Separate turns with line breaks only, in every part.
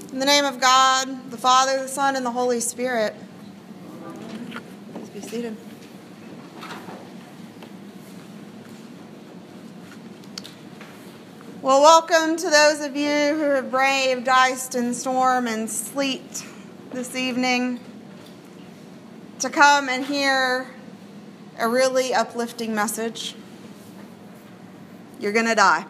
In the name of God, the Father, the Son, and the Holy Spirit. Please be seated. Well, welcome to those of you who have braved ice and storm and sleet this evening to come and hear a really uplifting message. You're going to die.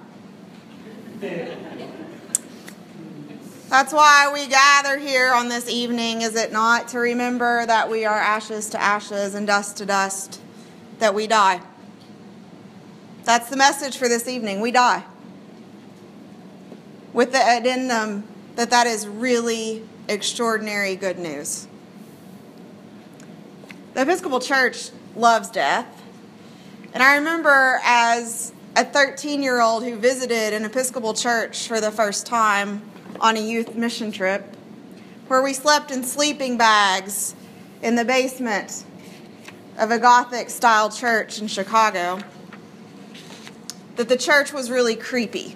That's why we gather here on this evening, is it not? To remember that we are ashes to ashes and dust to dust, that we die. That's the message for this evening. We die. With the addendum that is really extraordinary good news. The Episcopal Church loves death. And I remember as a 13-year-old who visited an Episcopal church for the first time on a youth mission trip, where we slept in sleeping bags in the basement of a Gothic-style church in Chicago, that the church was really creepy.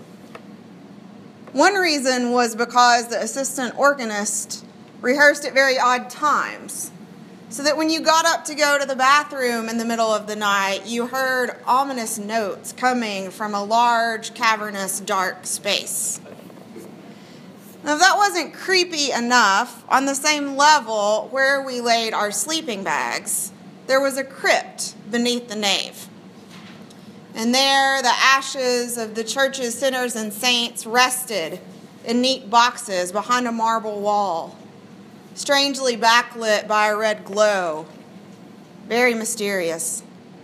One reason was because the assistant organist rehearsed at very odd times, so that when you got up to go to the bathroom in the middle of the night, you heard ominous notes coming from a large, cavernous, dark space. Now, if that wasn't creepy enough, on the same level where we laid our sleeping bags, there was a crypt beneath the nave. And there, the ashes of the church's sinners and saints rested in neat boxes behind a marble wall, strangely backlit by a red glow. Very mysterious.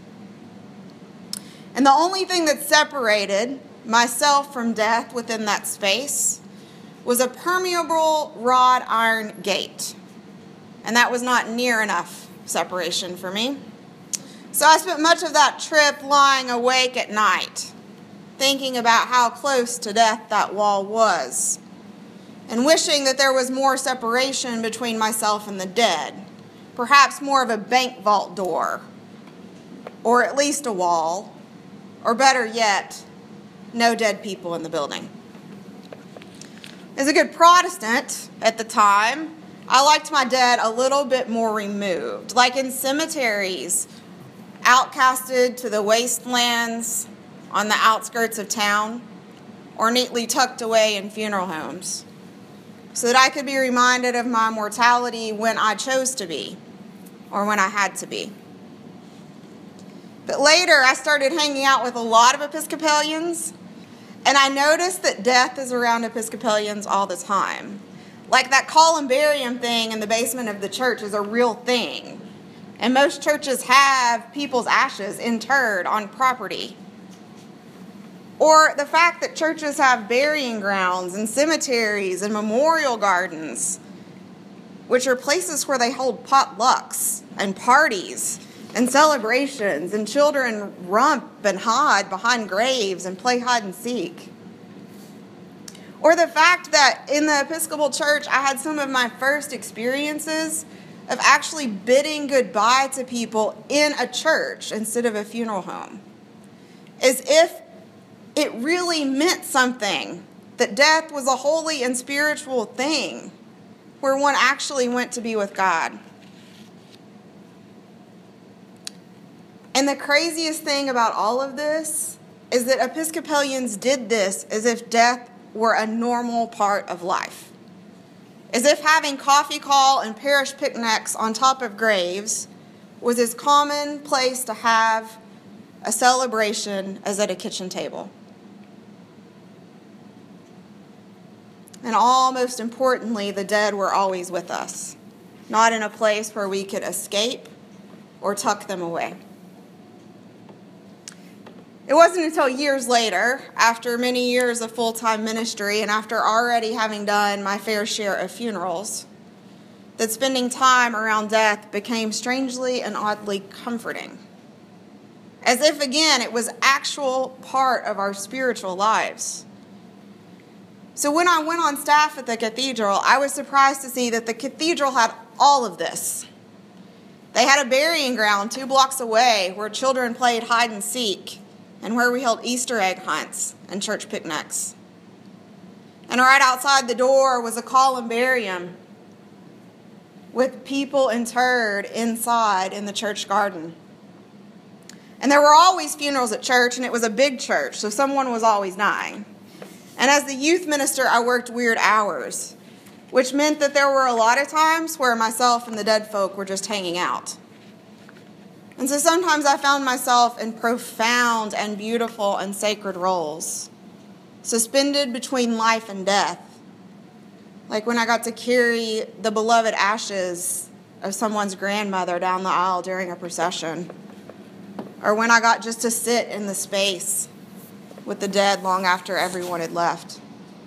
And the only thing that separated myself from death within that space was a permeable wrought iron gate. And that was not near enough separation for me. So I spent much of that trip lying awake at night, thinking about how close to death that wall was, and wishing that there was more separation between myself and the dead, perhaps more of a bank vault door, or at least a wall, or better yet, no dead people in the building. As a good Protestant at the time, I liked my dead a little bit more removed, like in cemeteries, outcasted to the wastelands on the outskirts of town, or neatly tucked away in funeral homes, so that I could be reminded of my mortality when I chose to be, or when I had to be. But later, I started hanging out with a lot of Episcopalians, and I noticed that death is around Episcopalians all the time. Like that columbarium thing in the basement of the church is a real thing. And most churches have people's ashes interred on property. Or the fact that churches have burying grounds and cemeteries and memorial gardens, which are places where they hold potlucks and parties and celebrations, and children romp and hide behind graves and play hide and seek. Or the fact that in the Episcopal Church, I had some of my first experiences of actually bidding goodbye to people in a church instead of a funeral home. As if it really meant something, that death was a holy and spiritual thing, where one actually went to be with God. And the craziest thing about all of this is that Episcopalians did this as if death were a normal part of life. As if having coffee call and parish picnics on top of graves was as commonplace to have a celebration as at a kitchen table. And most importantly, the dead were always with us, not in a place where we could escape or tuck them away. It wasn't until years later, after many years of full-time ministry and after already having done my fair share of funerals, that spending time around death became strangely and oddly comforting. As if, again, it was actual part of our spiritual lives. So when I went on staff at the cathedral, I was surprised to see that the cathedral had all of this. They had a burying ground 2 blocks away where children played hide and seek, and where we held Easter egg hunts and church picnics. And And right outside the door was a columbarium with people interred inside in the church garden. And there were always funerals at church, and it was a big church, so someone was always dying. And as the youth minister, I worked weird hours, which meant that there were a lot of times where myself and the dead folk were just hanging out. And so sometimes I found myself in profound and beautiful and sacred roles, suspended between life and death. Like when I got to carry the beloved ashes of someone's grandmother down the aisle during a procession. Or when I got just to sit in the space with the dead long after everyone had left.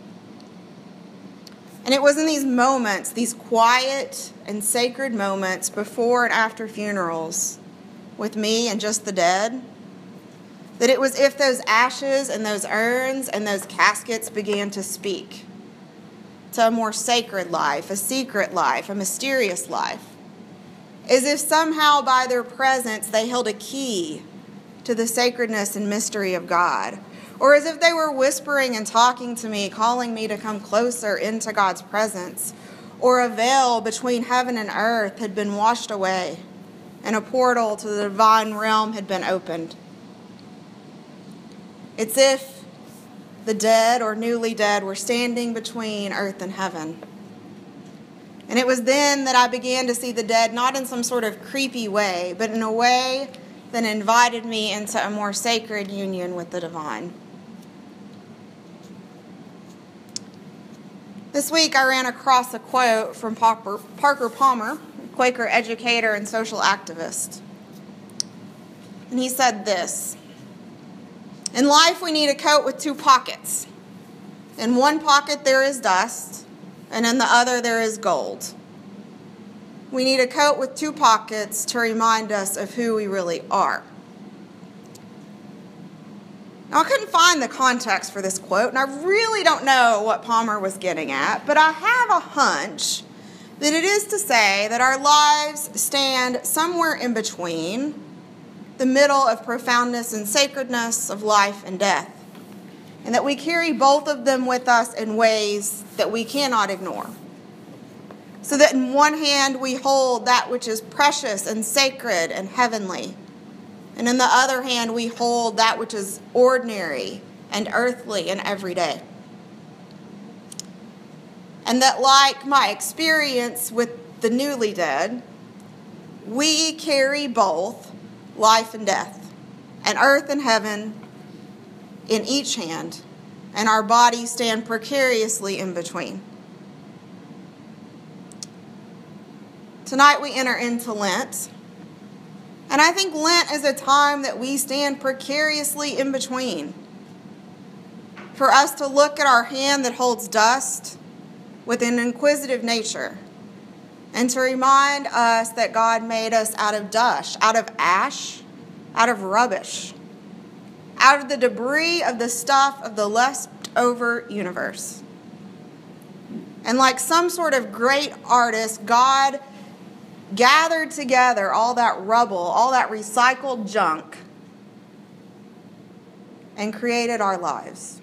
And it was in these moments, these quiet and sacred moments before and after funerals with me and just the dead, that it was if those ashes and those urns and those caskets began to speak to a more sacred life, a secret life, a mysterious life. As if somehow by their presence they held a key to the sacredness and mystery of God. Or as if they were whispering and talking to me, calling me to come closer into God's presence. Or a veil between heaven and earth had been washed away, and a portal to the divine realm had been opened. It's if the dead or newly dead were standing between earth and heaven. And it was then that I began to see the dead not in some sort of creepy way, but in a way that invited me into a more sacred union with the divine. This week I ran across a quote from Parker Palmer, Quaker educator and social activist. And he said this: "In life we need a coat with two pockets. In one pocket there is dust, and in the other there is gold. We need a coat with two pockets to remind us of who we really are." Now, I couldn't find the context for this quote, and I really don't know what Palmer was getting at, but I have a hunch that it is to say that our lives stand somewhere in between the middle of profoundness and sacredness of life and death, and that we carry both of them with us in ways that we cannot ignore. So that in one hand we hold that which is precious and sacred and heavenly, and in the other hand we hold that which is ordinary and earthly and everyday. And that, like my experience with the newly dead, we carry both life and death, and earth and heaven in each hand, and our bodies stand precariously in between. Tonight we enter into Lent, and I think Lent is a time that we stand precariously in between. For us to look at our hand that holds dust with an inquisitive nature, and to remind us that God made us out of dust, out of ash, out of rubbish, out of the debris of the stuff of the leftover universe. And like some sort of great artist, God gathered together all that rubble, all that recycled junk, and created our lives.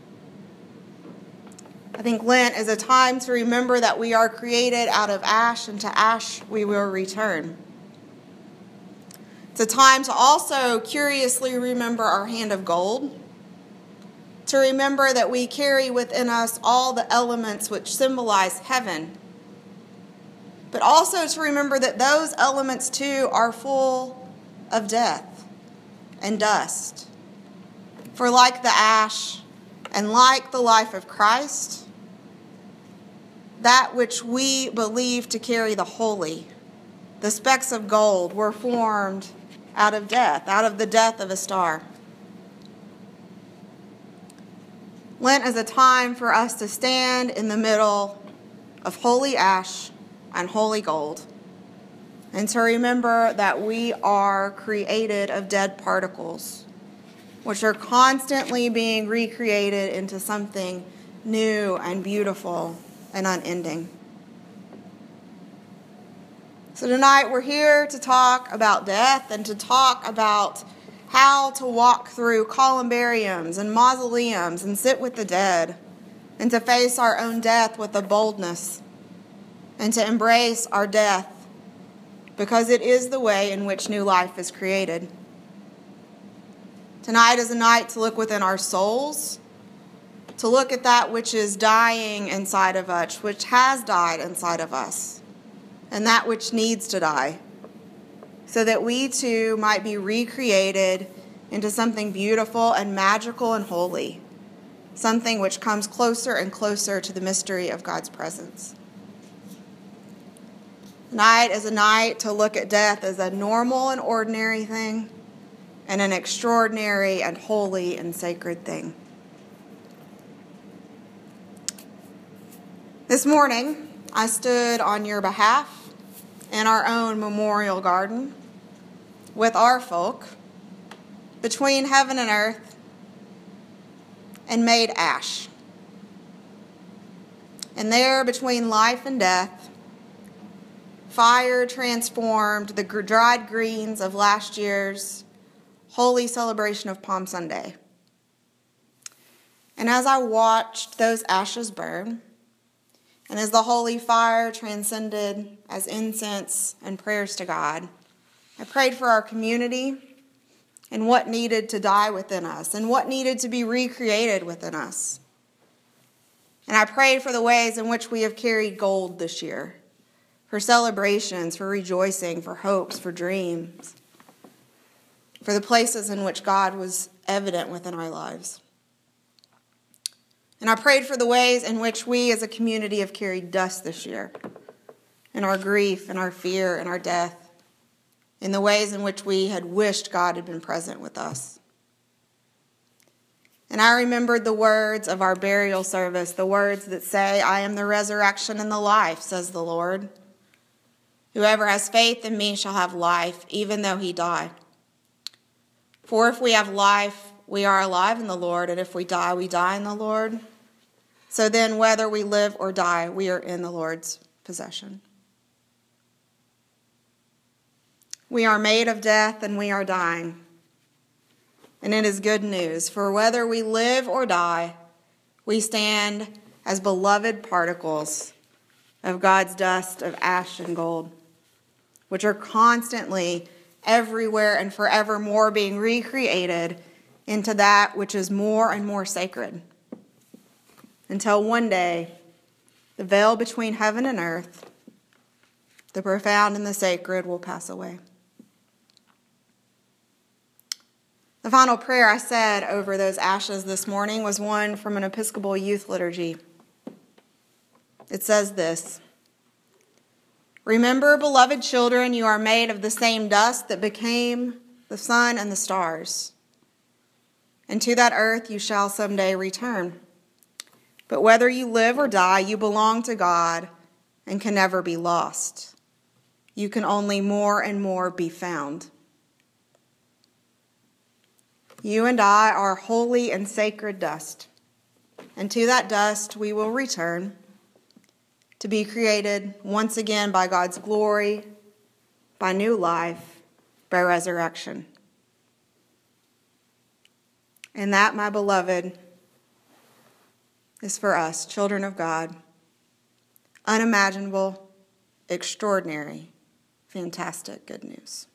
I think Lent is a time to remember that we are created out of ash, and to ash we will return. It's a time to also curiously remember our hand of gold, to remember that we carry within us all the elements which symbolize heaven, but also to remember that those elements too are full of death and dust. For like the ash and like the life of Christ, that which we believe to carry the holy, the specks of gold, were formed out of death, out of the death of a star. Lent is a time for us to stand in the middle of holy ash and holy gold, and to remember that we are created of dead particles, which are constantly being recreated into something new and beautiful and unending. So tonight we're here to talk about death and to talk about how to walk through columbariums and mausoleums and sit with the dead and to face our own death with a boldness, and to embrace our death, because it is the way in which new life is created. Tonight is a night to look within our souls, to look at that which is dying inside of us, which has died inside of us, and that which needs to die, so that we too might be recreated into something beautiful and magical and holy, something which comes closer and closer to the mystery of God's presence. Tonight is a night to look at death as a normal and ordinary thing, and an extraordinary and holy and sacred thing. This morning, I stood on your behalf in our own memorial garden with our folk between heaven and earth and made ash. And there, between life and death, fire transformed the dried greens of last year's holy celebration of Palm Sunday. And as I watched those ashes burn, and as the holy fire transcended as incense and prayers to God, I prayed for our community and what needed to die within us and what needed to be recreated within us. And I prayed for the ways in which we have carried gold this year, for celebrations, for rejoicing, for hopes, for dreams, for the places in which God was evident within our lives. And I prayed for the ways in which we as a community have carried dust this year, in our grief, in our fear, in our death, in the ways in which we had wished God had been present with us. And I remembered the words of our burial service, the words that say, "I am the resurrection and the life, says the Lord. Whoever has faith in me shall have life, even though he die. For if we have life, we are alive in the Lord, and if we die, we die in the Lord. So then, whether we live or die, we are in the Lord's possession." We are made of death, and we are dying. And it is good news, for whether we live or die, we stand as beloved particles of God's dust of ash and gold, which are constantly, everywhere, and forevermore being recreated into that which is more and more sacred, until one day the veil between heaven and earth, the profound and the sacred, will pass away. The final prayer I said over those ashes this morning was one from an Episcopal youth liturgy. It says this: "Remember, beloved children, you are made of the same dust that became the sun and the stars. And to that earth you shall someday return. But whether you live or die, you belong to God and can never be lost. You can only more and more be found. You and I are holy and sacred dust, and to that dust we will return, to be created once again by God's glory, by new life, by resurrection. And that, my beloved, is for us, children of God, unimaginable, extraordinary, fantastic good news."